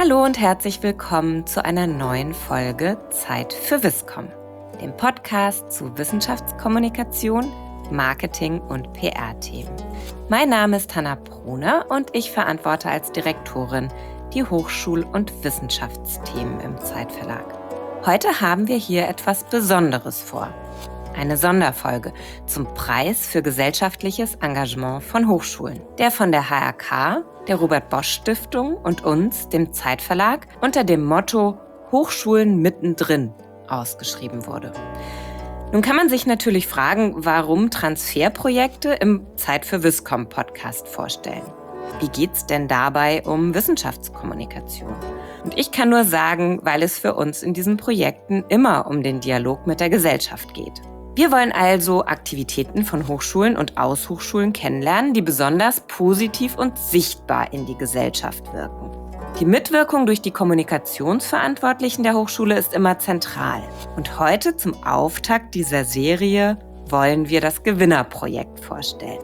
Hallo und herzlich willkommen zu einer neuen Folge Zeit für Wisscom, dem Podcast zu Wissenschaftskommunikation, Marketing und PR-Themen. Mein Name ist Hanna Bruner und ich verantworte als Direktorin die Hochschul- und Wissenschaftsthemen im Zeitverlag. Heute haben wir hier etwas Besonderes vor. Eine Sonderfolge zum Preis für gesellschaftliches Engagement von Hochschulen, der von der HRK, der Robert-Bosch-Stiftung und uns, dem Zeitverlag, unter dem Motto Hochschulen mittendrin ausgeschrieben wurde. Nun kann man sich natürlich fragen, warum Transferprojekte im Zeit für Wisscom Podcast vorstellen. Wie geht's denn dabei um Wissenschaftskommunikation? Und ich kann nur sagen, weil es für uns in diesen Projekten immer um den Dialog mit der Gesellschaft geht. Wir wollen also Aktivitäten von Hochschulen und aus Hochschulen kennenlernen, die besonders positiv und sichtbar in die Gesellschaft wirken. Die Mitwirkung durch die Kommunikationsverantwortlichen der Hochschule ist immer zentral. Und heute zum Auftakt dieser Serie wollen wir das Gewinnerprojekt vorstellen.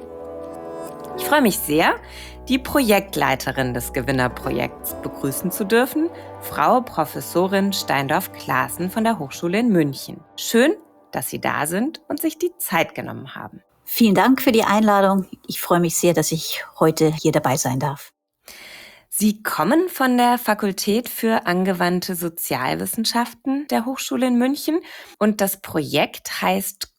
Ich freue mich sehr, die Projektleiterin des Gewinnerprojekts begrüßen zu dürfen, Frau Professorin Steindorf-Klaassen von der Hochschule in München. Schön, dass Sie da sind und sich die Zeit genommen haben. Vielen Dank für die Einladung. Ich freue mich sehr, dass ich heute hier dabei sein darf. Sie kommen von der Fakultät für angewandte Sozialwissenschaften der Hochschule in München und das Projekt heißt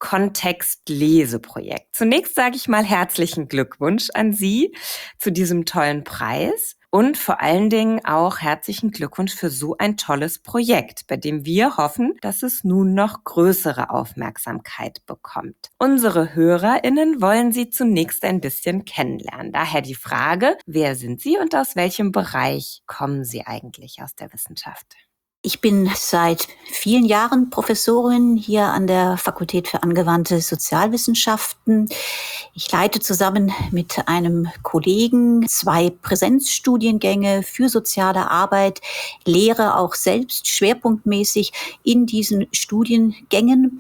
Kontext-Leseprojekt. Zunächst sage ich mal herzlichen Glückwunsch an Sie zu diesem tollen Preis. Und vor allen Dingen auch herzlichen Glückwunsch für so ein tolles Projekt, bei dem wir hoffen, dass es nun noch größere Aufmerksamkeit bekommt. Unsere HörerInnen wollen Sie zunächst ein bisschen kennenlernen. Daher die Frage, wer sind Sie und aus welchem Bereich kommen Sie eigentlich aus der Wissenschaft? Ich bin seit vielen Jahren Professorin hier an der Fakultät für angewandte Sozialwissenschaften. Ich leite zusammen mit einem Kollegen 2 Präsenzstudiengänge für soziale Arbeit, lehre auch selbst schwerpunktmäßig in diesen Studiengängen.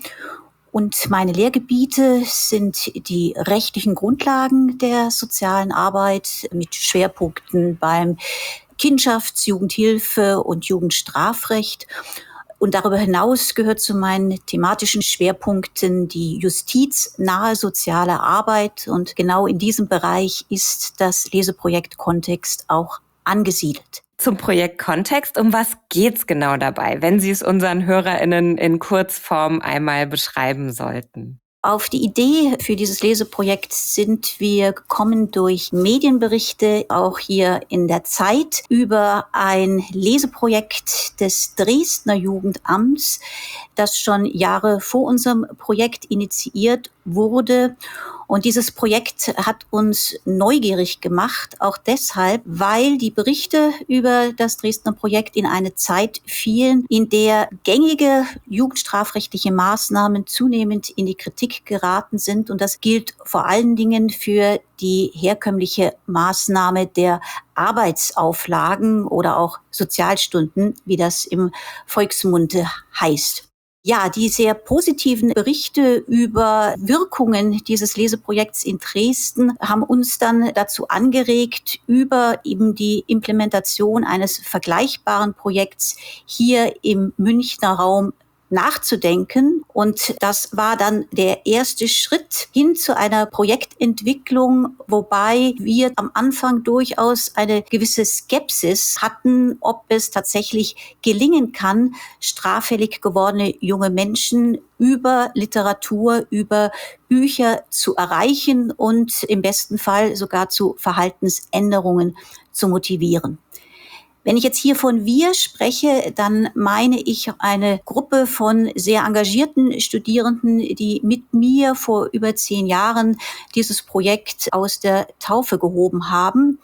Und meine Lehrgebiete sind die rechtlichen Grundlagen der sozialen Arbeit mit Schwerpunkten beim Kindschafts-, Jugendhilfe und Jugendstrafrecht. Und darüber hinaus gehört zu meinen thematischen Schwerpunkten die justiznahe soziale Arbeit. Und genau in diesem Bereich ist das Leseprojekt Kontext auch angesiedelt. Zum Projekt Kontext, um was geht's genau dabei, wenn Sie es unseren HörerInnen in Kurzform einmal beschreiben sollten? Auf die Idee für dieses Leseprojekt sind wir gekommen durch Medienberichte, auch hier in der Zeit, über ein Leseprojekt des Dresdner Jugendamts, das schon Jahre vor unserem Projekt initiiert wurde. Und dieses Projekt hat uns neugierig gemacht, auch deshalb, weil die Berichte über das Dresdner Projekt in eine Zeit fielen, in der gängige jugendstrafrechtliche Maßnahmen zunehmend in die Kritik geraten sind. Und das gilt vor allen Dingen für die herkömmliche Maßnahme der Arbeitsauflagen oder auch Sozialstunden, wie das im Volksmunde heißt. Ja, die sehr positiven Berichte über Wirkungen dieses Leseprojekts in Dresden haben uns dann dazu angeregt, über eben die Implementation eines vergleichbaren Projekts hier im Münchner Raum nachzudenken. Und das war dann der erste Schritt hin zu einer Projektentwicklung, wobei wir am Anfang durchaus eine gewisse Skepsis hatten, ob es tatsächlich gelingen kann, straffällig gewordene junge Menschen über Literatur, über Bücher zu erreichen und im besten Fall sogar zu Verhaltensänderungen zu motivieren. Wenn ich jetzt hier von wir spreche, dann meine ich eine Gruppe von sehr engagierten Studierenden, die mit mir vor über 10 Jahren dieses Projekt aus der Taufe gehoben haben.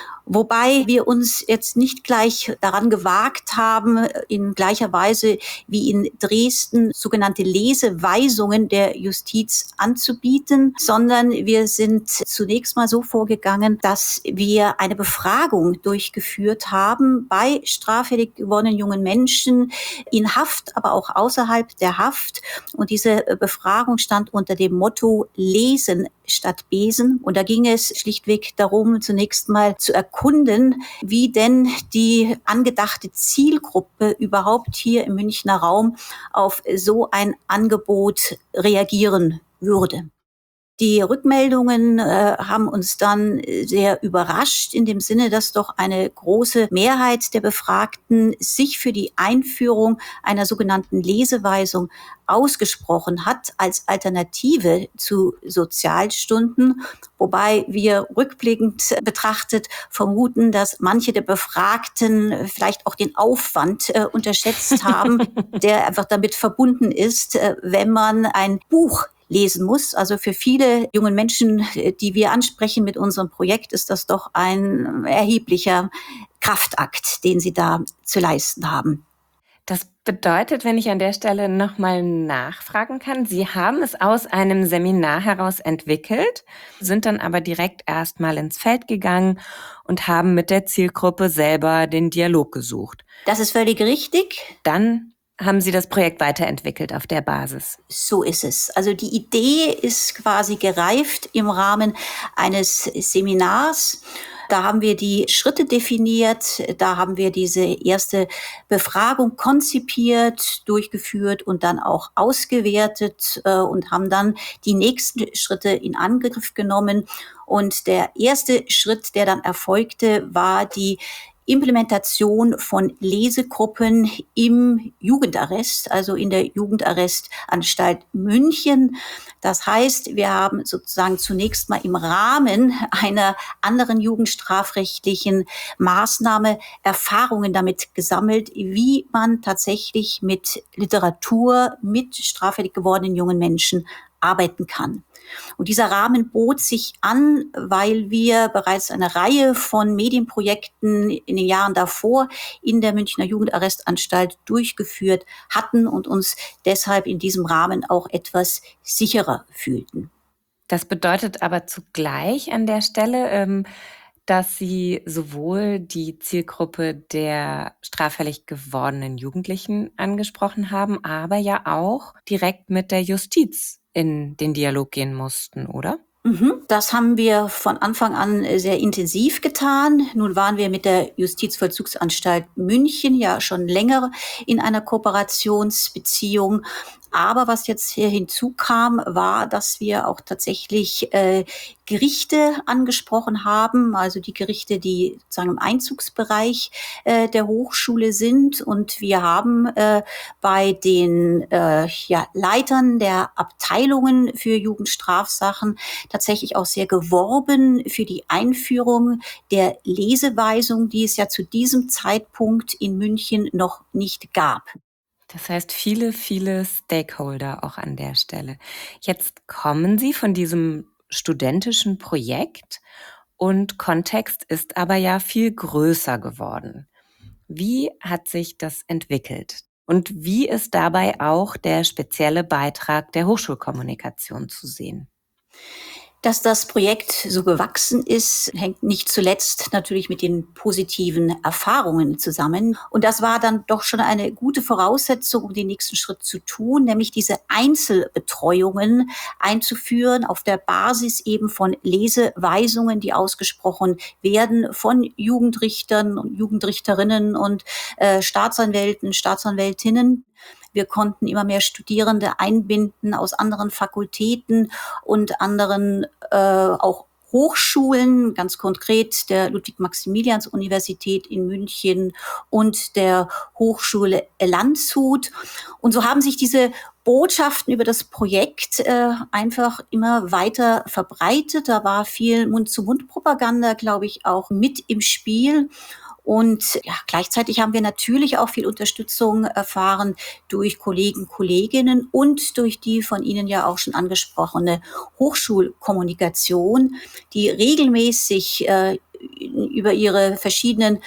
Wobei wir uns jetzt nicht gleich daran gewagt haben, in gleicher Weise wie in Dresden sogenannte Leseweisungen der Justiz anzubieten, sondern wir sind zunächst mal so vorgegangen, dass wir eine Befragung durchgeführt haben bei straffällig gewordenen jungen Menschen in Haft, aber auch außerhalb der Haft. Und diese Befragung stand unter dem Motto Lesen statt Besen. Und da ging es schlichtweg darum, zunächst mal zu erkunden, wie denn die angedachte Zielgruppe überhaupt hier im Münchner Raum auf so ein Angebot reagieren würde. Die Rückmeldungen haben uns dann sehr überrascht in dem Sinne, dass doch eine große Mehrheit der Befragten sich für die Einführung einer sogenannten Leseweisung ausgesprochen hat als Alternative zu Sozialstunden, wobei wir rückblickend betrachtet vermuten, dass manche der Befragten vielleicht auch den Aufwand unterschätzt haben, der einfach damit verbunden ist, wenn man ein Buch lesen muss. Also für viele junge Menschen, die wir ansprechen mit unserem Projekt, ist das doch ein erheblicher Kraftakt, den sie da zu leisten haben. Das bedeutet, wenn ich an der Stelle nochmal nachfragen kann, Sie haben es aus einem Seminar heraus entwickelt, sind dann aber direkt erstmal ins Feld gegangen und haben mit der Zielgruppe selber den Dialog gesucht. Das ist völlig richtig. Dann haben Sie das Projekt weiterentwickelt auf der Basis. So ist es. Also die Idee ist quasi gereift im Rahmen eines Seminars. Da haben wir die Schritte definiert, da haben wir diese erste Befragung konzipiert, durchgeführt und dann auch ausgewertet und haben dann die nächsten Schritte in Angriff genommen. Und der erste Schritt, der dann erfolgte, war die Implementation von Lesegruppen im Jugendarrest, also in der Jugendarrestanstalt München. Das heißt, wir haben sozusagen zunächst mal im Rahmen einer anderen jugendstrafrechtlichen Maßnahme Erfahrungen damit gesammelt, wie man tatsächlich mit Literatur, mit straffällig gewordenen jungen Menschen arbeiten kann. Und dieser Rahmen bot sich an, weil wir bereits eine Reihe von Medienprojekten in den Jahren davor in der Münchner Jugendarrestanstalt durchgeführt hatten und uns deshalb in diesem Rahmen auch etwas sicherer fühlten. Das bedeutet aber zugleich an der Stelle, dass Sie sowohl die Zielgruppe der straffällig gewordenen Jugendlichen angesprochen haben, aber ja auch direkt mit der Justiz in den Dialog gehen mussten, oder? Das haben wir von Anfang an sehr intensiv getan. Nun waren wir mit der Justizvollzugsanstalt München ja schon länger in einer Kooperationsbeziehung. Aber was jetzt hier hinzukam, war, dass wir auch tatsächlich Gerichte angesprochen haben, also die Gerichte, die sozusagen im Einzugsbereich der Hochschule sind. Und wir haben bei den Leitern der Abteilungen für Jugendstrafsachen tatsächlich auch sehr geworben für die Einführung der Leseweisung, die es ja zu diesem Zeitpunkt in München noch nicht gab. Das heißt, viele, viele Stakeholder auch an der Stelle. Jetzt kommen Sie von diesem studentischen Projekt und Kontext ist aber ja viel größer geworden. Wie hat sich das entwickelt? Und wie ist dabei auch der spezielle Beitrag der Hochschulkommunikation zu sehen? Dass das Projekt so gewachsen ist, hängt nicht zuletzt natürlich mit den positiven Erfahrungen zusammen. Und das war dann doch schon eine gute Voraussetzung, um den nächsten Schritt zu tun, nämlich diese Einzelbetreuungen einzuführen auf der Basis eben von Leseweisungen, die ausgesprochen werden von Jugendrichtern und Jugendrichterinnen und Staatsanwälten, Staatsanwältinnen. Wir konnten immer mehr Studierende einbinden aus anderen Fakultäten und anderen auch Hochschulen, ganz konkret der Ludwig-Maximilians-Universität in München und der Hochschule Landshut. Und so haben sich diese Botschaften über das Projekt einfach immer weiter verbreitet. Da war viel Mund-zu-Mund-Propaganda, glaube ich, auch mit im Spiel. Und ja, gleichzeitig haben wir natürlich auch viel Unterstützung erfahren durch Kollegen, Kolleginnen und durch die von Ihnen ja auch schon angesprochene Hochschulkommunikation, die regelmäßig über ihre verschiedenen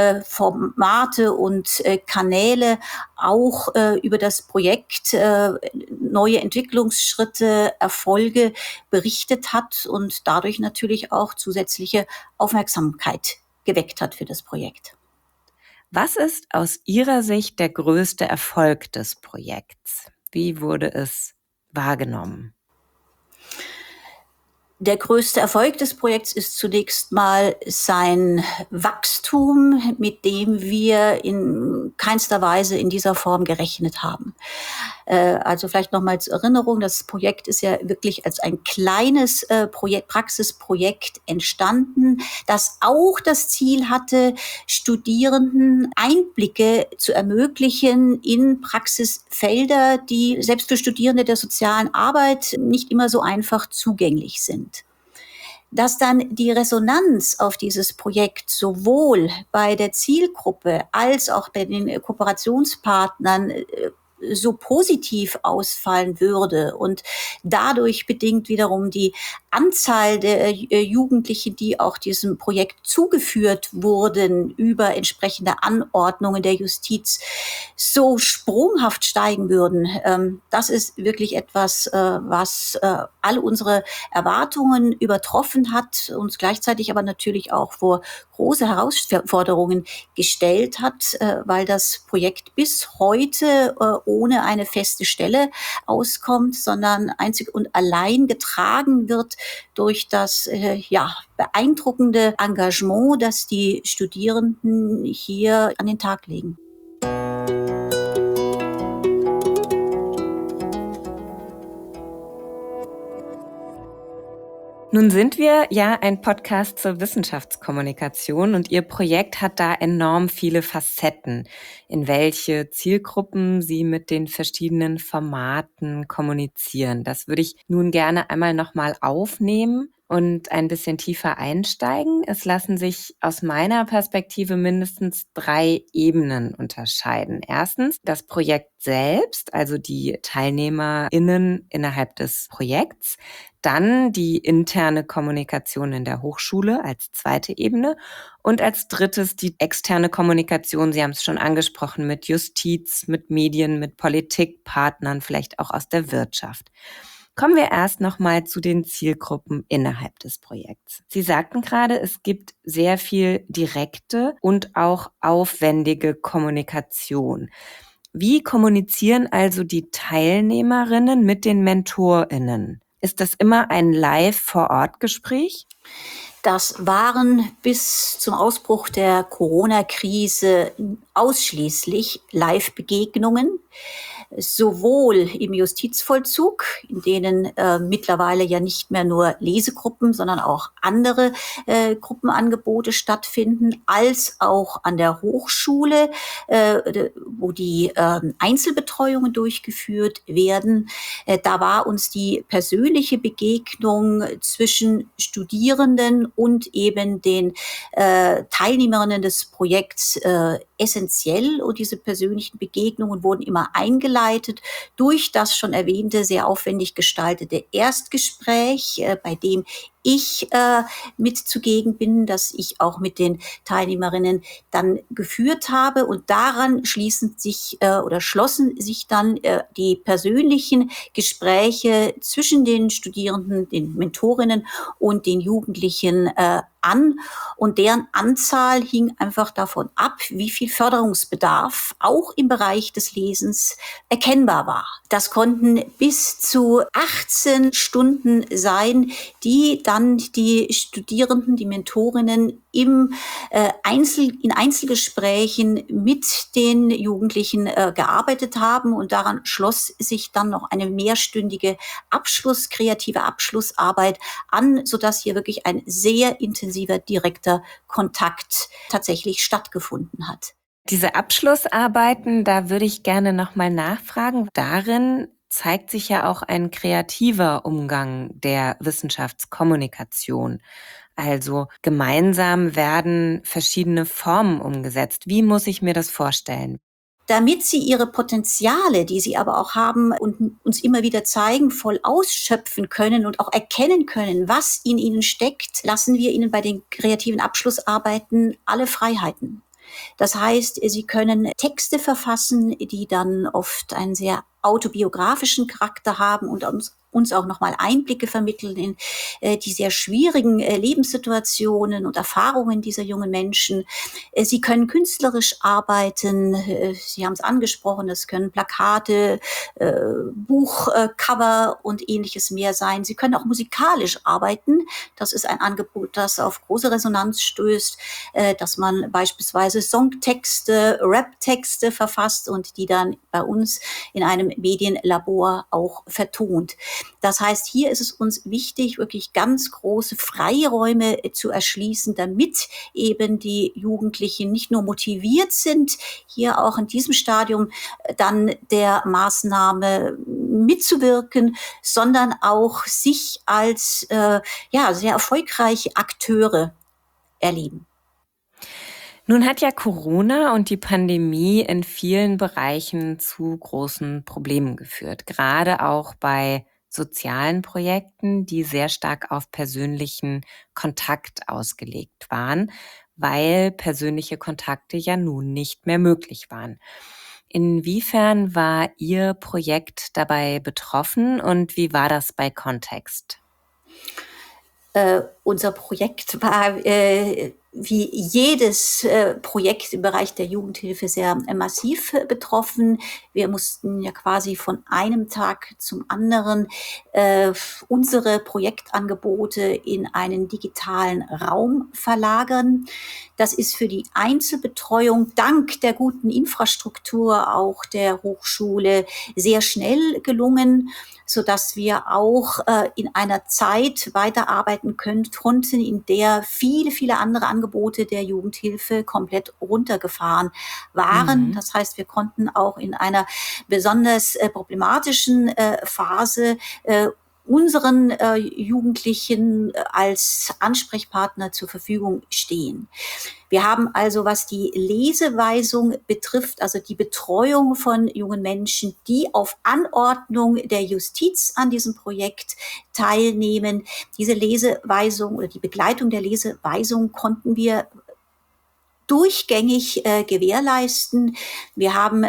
Formate und Kanäle auch über das Projekt neue Entwicklungsschritte, Erfolge berichtet hat und dadurch natürlich auch zusätzliche Aufmerksamkeit geweckt hat für das Projekt. Was ist aus Ihrer Sicht der größte Erfolg des Projekts? Wie wurde es wahrgenommen? Der größte Erfolg des Projekts ist zunächst mal sein Wachstum, mit dem wir in keinster Weise in dieser Form gerechnet haben. Also vielleicht nochmal zur Erinnerung, das Projekt ist ja wirklich als ein kleines Praxisprojekt entstanden, das auch das Ziel hatte, Studierenden Einblicke zu ermöglichen in Praxisfelder, die selbst für Studierende der sozialen Arbeit nicht immer so einfach zugänglich sind. Dass dann die Resonanz auf dieses Projekt sowohl bei der Zielgruppe als auch bei den Kooperationspartnern so positiv ausfallen würde und dadurch bedingt wiederum die Anzahl der Jugendlichen, die auch diesem Projekt zugeführt wurden über entsprechende Anordnungen der Justiz, so sprunghaft steigen würden. Das ist wirklich etwas, was alle unsere Erwartungen übertroffen hat, uns gleichzeitig aber natürlich auch vor große Herausforderungen gestellt hat, weil das Projekt bis heute ohne eine feste Stelle auskommt, sondern einzig und allein getragen wird durch das beeindruckende Engagement, das die Studierenden hier an den Tag legen. Nun sind wir ja ein Podcast zur Wissenschaftskommunikation und Ihr Projekt hat da enorm viele Facetten, in welche Zielgruppen Sie mit den verschiedenen Formaten kommunizieren. Das würde ich nun gerne einmal nochmal aufnehmen und ein bisschen tiefer einsteigen. Es lassen sich aus meiner Perspektive mindestens 3 Ebenen unterscheiden. Erstens das Projekt selbst, also die TeilnehmerInnen innerhalb des Projekts. Dann die interne Kommunikation in der Hochschule als zweite Ebene und als drittes die externe Kommunikation, Sie haben es schon angesprochen, mit Justiz, mit Medien, mit Politikpartnern, vielleicht auch aus der Wirtschaft. Kommen wir erst nochmal zu den Zielgruppen innerhalb des Projekts. Sie sagten gerade, es gibt sehr viel direkte und auch aufwendige Kommunikation. Wie kommunizieren also die Teilnehmerinnen mit den MentorInnen? Ist das immer ein Live-Vor-Ort-Gespräch? Das waren bis zum Ausbruch der Corona-Krise ausschließlich Live-Begegnungen, sowohl im Justizvollzug, in denen mittlerweile ja nicht mehr nur Lesegruppen, sondern auch andere Gruppenangebote stattfinden, als auch an der Hochschule, wo die Einzelbetreuungen durchgeführt werden. Da war uns die persönliche Begegnung zwischen Studierenden und eben den Teilnehmerinnen des Projekts essentiell, und diese persönlichen Begegnungen wurden immer eingeleitet durch das schon erwähnte, sehr aufwendig gestaltete Erstgespräch, bei dem ich mit zugegen bin, dass ich auch mit den Teilnehmerinnen dann geführt habe, und daran schlossen sich dann die persönlichen Gespräche zwischen den Studierenden, den Mentorinnen und den Jugendlichen an, und deren Anzahl hing einfach davon ab, wie viel Förderungsbedarf auch im Bereich des Lesens erkennbar war. Das konnten bis zu 18 Stunden sein, die dann die Studierenden, die Mentorinnen in Einzelgesprächen mit den Jugendlichen gearbeitet haben, und daran schloss sich dann noch eine mehrstündige kreative Abschlussarbeit an, sodass hier wirklich ein sehr intensiver, direkter Kontakt tatsächlich stattgefunden hat. Diese Abschlussarbeiten, da würde ich gerne nochmal nachfragen. Darin zeigt sich ja auch ein kreativer Umgang der Wissenschaftskommunikation. Also gemeinsam werden verschiedene Formen umgesetzt. Wie muss ich mir das vorstellen? Damit sie ihre Potenziale, die sie aber auch haben und uns immer wieder zeigen, voll ausschöpfen können und auch erkennen können, was in ihnen steckt, lassen wir ihnen bei den kreativen Abschlussarbeiten alle Freiheiten. Das heißt, sie können Texte verfassen, die dann oft einen sehr autobiografischen Charakter haben und uns auch nochmal Einblicke vermitteln in die sehr schwierigen Lebenssituationen und Erfahrungen dieser jungen Menschen. Sie können künstlerisch arbeiten, Sie haben es angesprochen, es können Plakate, Buchcover und ähnliches mehr sein. Sie können auch musikalisch arbeiten. Das ist ein Angebot, das auf große Resonanz stößt, dass man beispielsweise Songtexte, Raptexte verfasst und die dann bei uns in einem Medienlabor auch vertont. Das heißt, hier ist es uns wichtig, wirklich ganz große Freiräume zu erschließen, damit eben die Jugendlichen nicht nur motiviert sind, hier auch in diesem Stadium dann der Maßnahme mitzuwirken, sondern auch sich als sehr erfolgreiche Akteure erleben. Nun hat ja Corona und die Pandemie in vielen Bereichen zu großen Problemen geführt, gerade auch bei sozialen Projekten, die sehr stark auf persönlichen Kontakt ausgelegt waren, weil persönliche Kontakte ja nun nicht mehr möglich waren. Inwiefern war Ihr Projekt dabei betroffen und wie war das bei Kontext? Unser Projekt war wie jedes Projekt im Bereich der Jugendhilfe sehr massiv betroffen. Wir mussten ja quasi von einem Tag zum anderen unsere Projektangebote in einen digitalen Raum verlagern. Das ist für die Einzelbetreuung dank der guten Infrastruktur auch der Hochschule sehr schnell gelungen, sodass wir auch in einer Zeit weiterarbeiten konnten, in der viele andere Angebote der Jugendhilfe komplett runtergefahren waren. Das heißt, wir konnten auch in einer besonders problematischen Phase unseren Jugendlichen als Ansprechpartner zur Verfügung stehen. Wir haben also, was die Leseweisung betrifft, also die Betreuung von jungen Menschen, die auf Anordnung der Justiz an diesem Projekt teilnehmen, diese Leseweisung oder die Begleitung der Leseweisung konnten wir durchgängig gewährleisten. Wir haben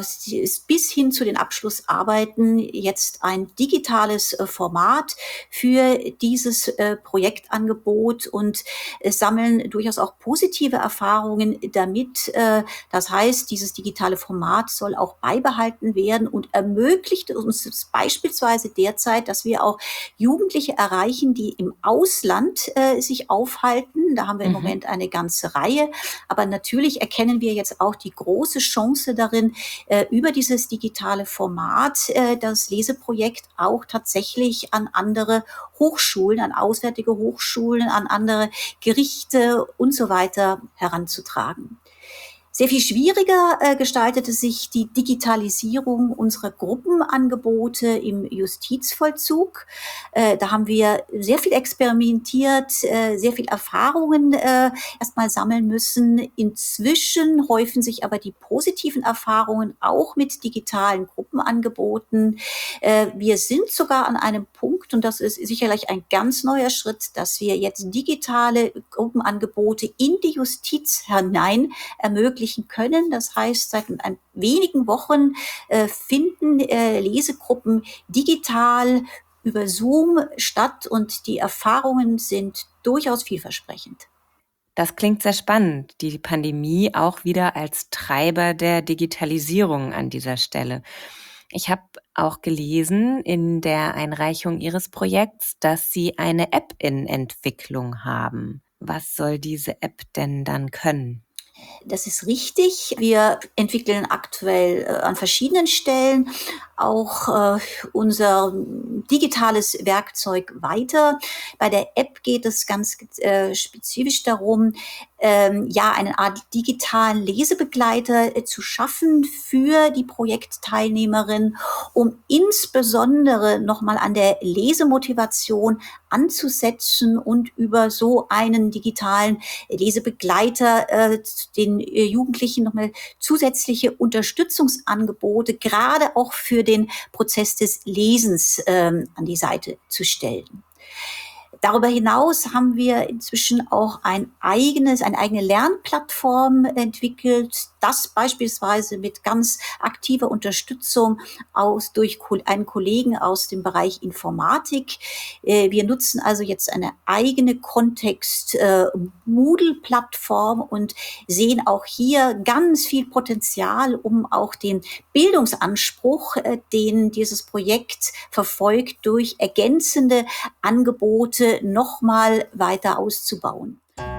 bis hin zu den Abschlussarbeiten jetzt ein digitales Format für dieses Projektangebot und sammeln durchaus auch positive Erfahrungen damit. Das heißt, dieses digitale Format soll auch beibehalten werden und ermöglicht uns beispielsweise derzeit, dass wir auch Jugendliche erreichen, die im Ausland sich aufhalten. Da haben wir im Moment eine ganze Reihe. Aber natürlich erkennen wir jetzt auch die große Chance darin, über dieses digitale Format das Leseprojekt auch tatsächlich an andere Hochschulen, an auswärtige Hochschulen, an andere Gerichte und so weiter heranzutragen. Sehr viel schwieriger gestaltete sich die Digitalisierung unserer Gruppenangebote im Justizvollzug. Da haben wir sehr viel experimentiert, sehr viel Erfahrungen erstmal sammeln müssen. Inzwischen häufen sich aber die positiven Erfahrungen auch mit digitalen Gruppenangeboten. Wir sind sogar an einem Punkt, und das ist sicherlich ein ganz neuer Schritt, dass wir jetzt digitale Gruppenangebote in die Justiz hinein ermöglichen können. Das heißt, seit wenigen Wochen finden Lesegruppen digital über Zoom statt und die Erfahrungen sind durchaus vielversprechend. Das klingt sehr spannend, die Pandemie auch wieder als Treiber der Digitalisierung an dieser Stelle. Ich habe auch gelesen in der Einreichung Ihres Projekts, dass Sie eine App in Entwicklung haben. Was soll diese App denn dann können? Das ist richtig. Wir entwickeln aktuell an verschiedenen Stellen auch unser digitales Werkzeug weiter. Bei der App geht es ganz spezifisch darum, eine Art digitalen Lesebegleiter zu schaffen für die Projektteilnehmerin, um insbesondere nochmal an der Lesemotivation anzusetzen und über so einen digitalen Lesebegleiter den Jugendlichen nochmal zusätzliche Unterstützungsangebote, gerade auch für den Prozess des Lesens an die Seite zu stellen. Darüber hinaus haben wir inzwischen auch eine eigene Lernplattform entwickelt, das beispielsweise mit ganz aktiver Unterstützung durch einen Kollegen aus dem Bereich Informatik. Wir nutzen also jetzt eine eigene Kontext-Moodle-Plattform und sehen auch hier ganz viel Potenzial, um auch den Bildungsanspruch, den dieses Projekt verfolgt, durch ergänzende Angebote nochmal weiter auszubauen.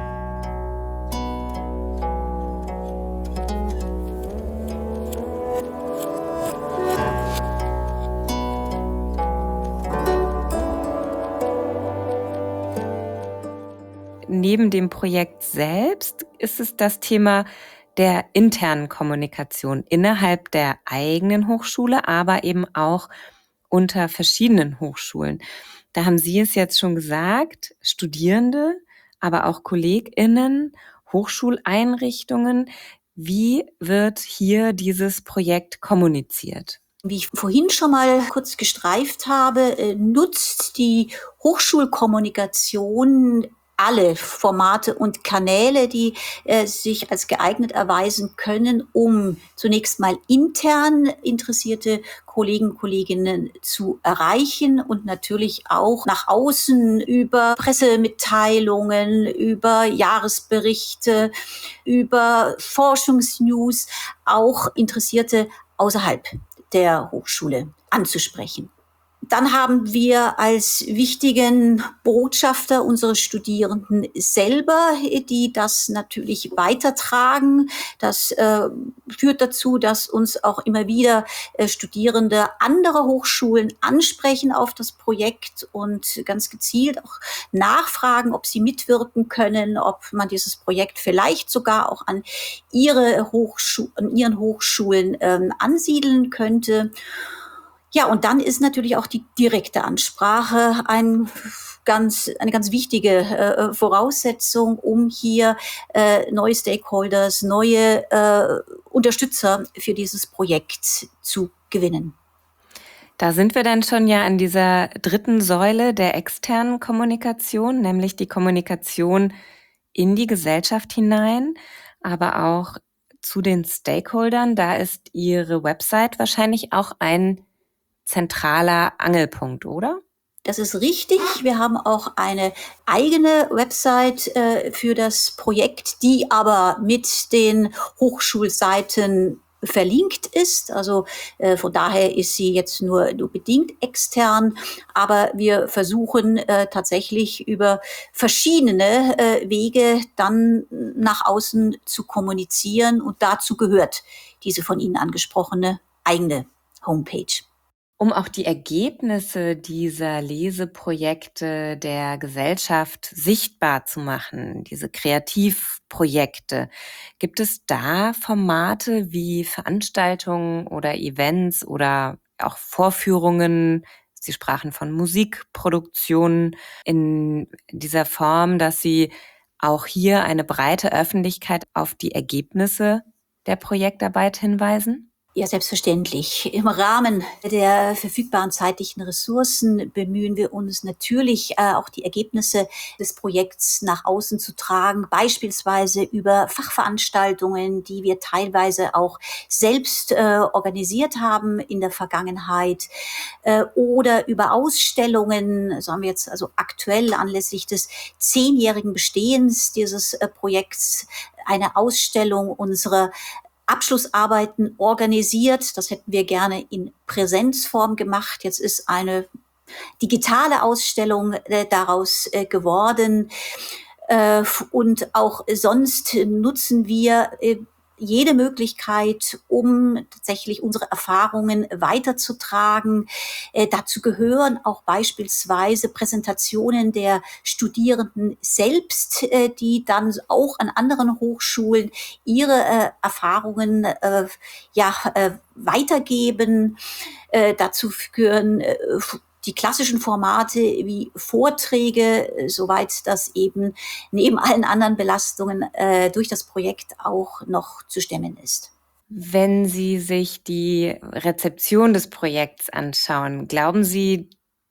Neben dem Projekt selbst ist es das Thema der internen Kommunikation innerhalb der eigenen Hochschule, aber eben auch unter verschiedenen Hochschulen. Da haben Sie es jetzt schon gesagt, Studierende, aber auch KollegInnen, Hochschuleinrichtungen. Wie wird hier dieses Projekt kommuniziert? Wie ich vorhin schon mal kurz gestreift habe, nutzt die Hochschulkommunikation alle Formate und Kanäle, die sich als geeignet erweisen können, um zunächst mal intern interessierte Kollegen und Kolleginnen zu erreichen und natürlich auch nach außen über Pressemitteilungen, über Jahresberichte, über Forschungsnews auch Interessierte außerhalb der Hochschule anzusprechen. Dann haben wir als wichtigen Botschafter unsere Studierenden selber, die das natürlich weitertragen. Das führt dazu, dass uns auch immer wieder Studierende anderer Hochschulen ansprechen auf das Projekt und ganz gezielt auch nachfragen, ob sie mitwirken können, ob man dieses Projekt vielleicht sogar auch an ihren Hochschulen ansiedeln könnte. Ja, und dann ist natürlich auch die direkte Ansprache eine ganz wichtige Voraussetzung, um hier neue Stakeholders, neue Unterstützer für dieses Projekt zu gewinnen. Da sind wir dann schon ja an dieser dritten Säule der externen Kommunikation, nämlich die Kommunikation in die Gesellschaft hinein, aber auch zu den Stakeholdern. Da ist Ihre Website wahrscheinlich auch ein zentraler Angelpunkt, oder? Das ist richtig. Wir haben auch eine eigene Website für das Projekt, die aber mit den Hochschulseiten verlinkt ist. Also von daher ist sie jetzt nur bedingt extern. Aber wir versuchen tatsächlich über verschiedene Wege dann nach außen zu kommunizieren. Und dazu gehört diese von Ihnen angesprochene eigene Homepage. Um auch die Ergebnisse dieser Leseprojekte der Gesellschaft sichtbar zu machen, diese Kreativprojekte, gibt es da Formate wie Veranstaltungen oder Events oder auch Vorführungen? Sie sprachen von Musikproduktionen in dieser Form, dass Sie auch hier eine breite Öffentlichkeit auf die Ergebnisse der Projektarbeit hinweisen? Ja, selbstverständlich. Im Rahmen der verfügbaren zeitlichen Ressourcen bemühen wir uns natürlich, auch die Ergebnisse des Projekts nach außen zu tragen, beispielsweise über Fachveranstaltungen, die wir teilweise auch selbst organisiert haben in der Vergangenheit, oder über Ausstellungen. So haben wir jetzt also aktuell anlässlich des 10-jährigen Bestehens dieses Projekts eine Ausstellung unserer Abschlussarbeiten organisiert. Das hätten wir gerne in Präsenzform gemacht. Jetzt ist eine digitale Ausstellung daraus geworden. Und auch sonst nutzen wir jede Möglichkeit, um tatsächlich unsere Erfahrungen weiterzutragen. Dazu gehören auch beispielsweise Präsentationen der Studierenden selbst, die dann auch an anderen Hochschulen ihre Erfahrungen weitergeben. Dazu gehören die klassischen Formate wie Vorträge, soweit das eben neben allen anderen Belastungen durch das Projekt auch noch zu stemmen ist. Wenn Sie sich die Rezeption des Projekts anschauen, glauben Sie,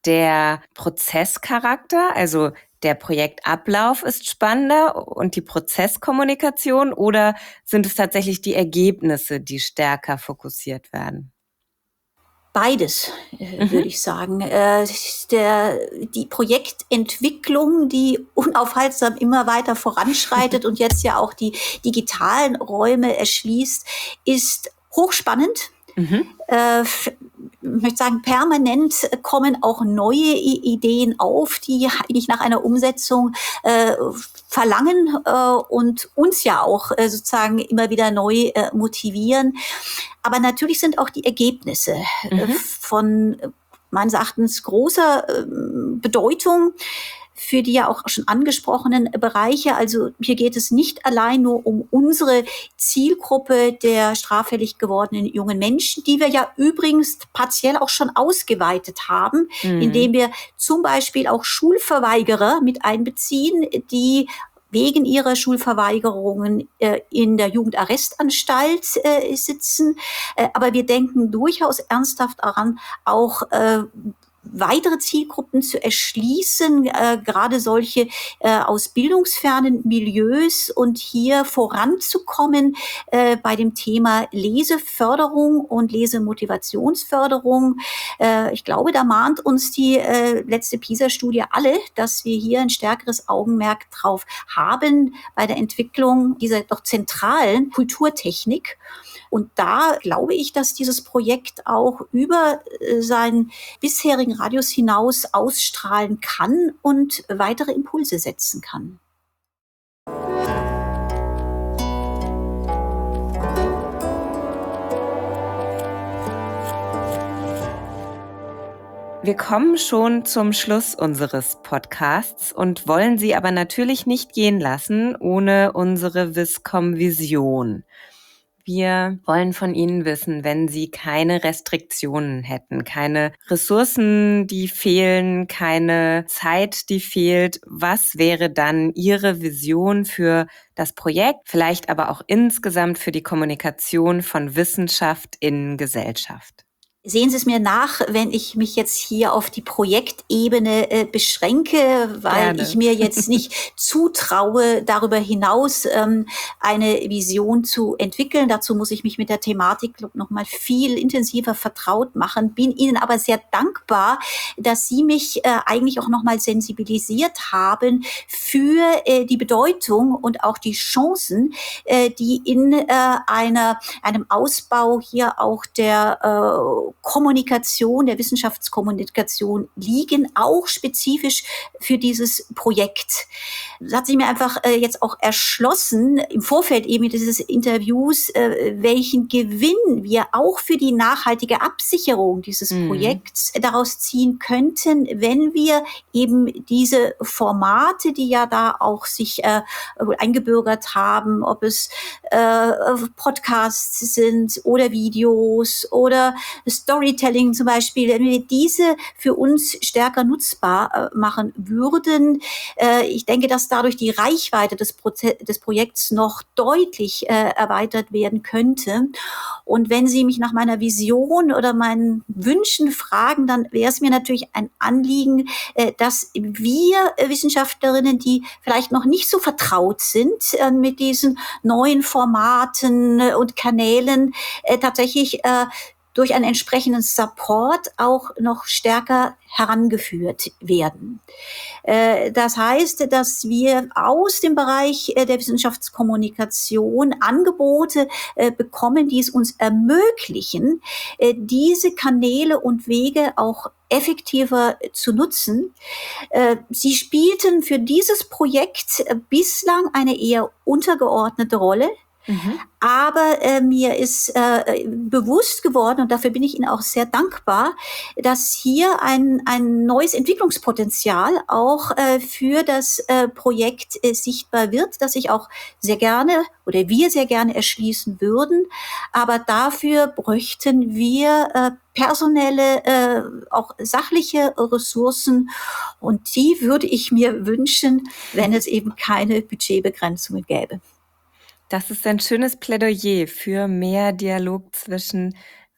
der Prozesscharakter, also der Projektablauf ist spannender und die Prozesskommunikation, oder sind es tatsächlich die Ergebnisse, die stärker fokussiert werden? Beides, würde ich sagen. Die Projektentwicklung, die unaufhaltsam immer weiter voranschreitet und jetzt ja auch die digitalen Räume erschließt, ist hochspannend. Ich möchte sagen, permanent kommen auch neue Ideen auf, die eigentlich nach einer Umsetzung verlangen und uns ja auch sozusagen immer wieder neu motivieren. Aber natürlich sind auch die Ergebnisse von meines Erachtens großer Bedeutung für die ja auch schon angesprochenen Bereiche. Also hier geht es nicht allein nur um unsere Zielgruppe der straffällig gewordenen jungen Menschen, die wir ja übrigens partiell auch schon ausgeweitet haben, indem wir zum Beispiel auch Schulverweigerer mit einbeziehen, die wegen ihrer Schulverweigerungen in der Jugendarrestanstalt sitzen. Aber wir denken durchaus ernsthaft daran, auch weitere Zielgruppen zu erschließen, gerade solche aus bildungsfernen Milieus, und hier voranzukommen bei dem Thema Leseförderung und Lesemotivationsförderung. Ich glaube, da mahnt uns die letzte PISA-Studie alle, dass wir hier ein stärkeres Augenmerk drauf haben bei der Entwicklung dieser doch zentralen Kulturtechnik. Und da glaube ich, dass dieses Projekt auch über seinen bisherigen Radius hinaus ausstrahlen kann und weitere Impulse setzen kann. Wir kommen schon zum Schluss unseres Podcasts und wollen Sie aber natürlich nicht gehen lassen ohne unsere Viscom-Vision. Wir wollen von Ihnen wissen, wenn Sie keine Restriktionen hätten, keine Ressourcen, die fehlen, keine Zeit, die fehlt, was wäre dann Ihre Vision für das Projekt, vielleicht aber auch insgesamt für die Kommunikation von Wissenschaft in Gesellschaft? Sehen Sie es mir nach, wenn ich mich jetzt hier auf die Projektebene beschränke, weil ich mir jetzt nicht zutraue, darüber hinaus eine Vision zu entwickeln. Dazu muss ich mich mit der Thematik noch mal viel intensiver vertraut machen. Bin Ihnen aber sehr dankbar, dass Sie mich eigentlich auch noch mal sensibilisiert haben für die Bedeutung und auch die Chancen, die in einem Ausbau hier auch der Kommunikation, der Wissenschaftskommunikation liegen, auch spezifisch für dieses Projekt. Das hat sich mir einfach jetzt auch erschlossen, im Vorfeld eben dieses Interviews, welchen Gewinn wir auch für die nachhaltige Absicherung dieses Projekts daraus ziehen könnten, wenn wir eben diese Formate, die ja da auch sich eingebürgert haben, ob es Podcasts sind oder Videos oder Storytelling zum Beispiel, wenn wir diese für uns stärker nutzbar machen würden. Ich denke, dass dadurch die Reichweite des Projekts noch deutlich erweitert werden könnte. Und wenn Sie mich nach meiner Vision oder meinen Wünschen fragen, dann wäre es mir natürlich ein Anliegen, dass wir Wissenschaftlerinnen, die vielleicht noch nicht so vertraut sind mit diesen neuen Formaten und Kanälen, tatsächlich durch einen entsprechenden Support auch noch stärker herangeführt werden. Das heißt, dass wir aus dem Bereich der Wissenschaftskommunikation Angebote bekommen, die es uns ermöglichen, diese Kanäle und Wege auch effektiver zu nutzen. Sie spielten für dieses Projekt bislang eine eher untergeordnete Rolle. Aber mir ist bewusst geworden, und dafür bin ich Ihnen auch sehr dankbar, dass hier ein neues Entwicklungspotenzial auch für das Projekt sichtbar wird, das ich auch sehr gerne oder wir sehr gerne erschließen würden. Aber dafür bräuchten wir personelle, auch sachliche Ressourcen, und die würde ich mir wünschen, wenn es eben keine Budgetbegrenzungen gäbe. Das ist ein schönes Plädoyer für mehr Dialog zwischen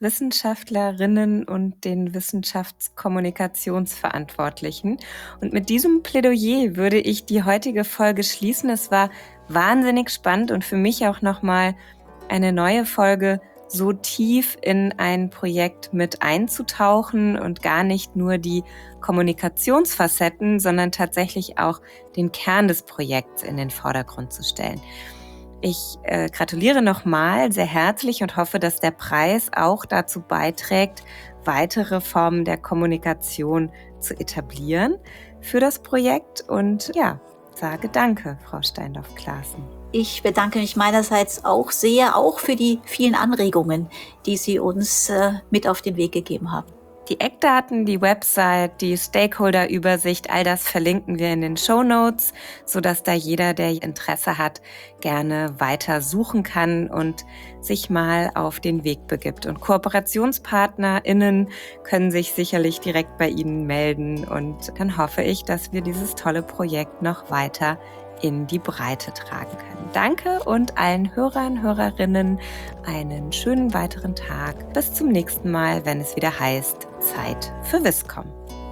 Wissenschaftlerinnen und den Wissenschaftskommunikationsverantwortlichen. Und mit diesem Plädoyer würde ich die heutige Folge schließen. Es war wahnsinnig spannend und für mich auch nochmal eine neue Folge, so tief in ein Projekt mit einzutauchen und gar nicht nur die Kommunikationsfacetten, sondern tatsächlich auch den Kern des Projekts in den Vordergrund zu stellen. Ich gratuliere nochmal sehr herzlich und hoffe, dass der Preis auch dazu beiträgt, weitere Formen der Kommunikation zu etablieren für das Projekt. Und ja, sage Danke, Frau Steindorf-Klaassen. Ich bedanke mich meinerseits auch sehr, auch für die vielen Anregungen, die Sie uns mit auf den Weg gegeben haben. Die Eckdaten, die Website, die Stakeholder-Übersicht, all das verlinken wir in den Shownotes, sodass da jeder, der Interesse hat, gerne weiter suchen kann und sich mal auf den Weg begibt. Und KooperationspartnerInnen können sich sicherlich direkt bei Ihnen melden. Und dann hoffe ich, dass wir dieses tolle Projekt noch weiter in die Breite tragen können. Danke und allen Hörern, Hörerinnen einen schönen weiteren Tag. Bis zum nächsten Mal, wenn es wieder heißt Zeit für Wisscom.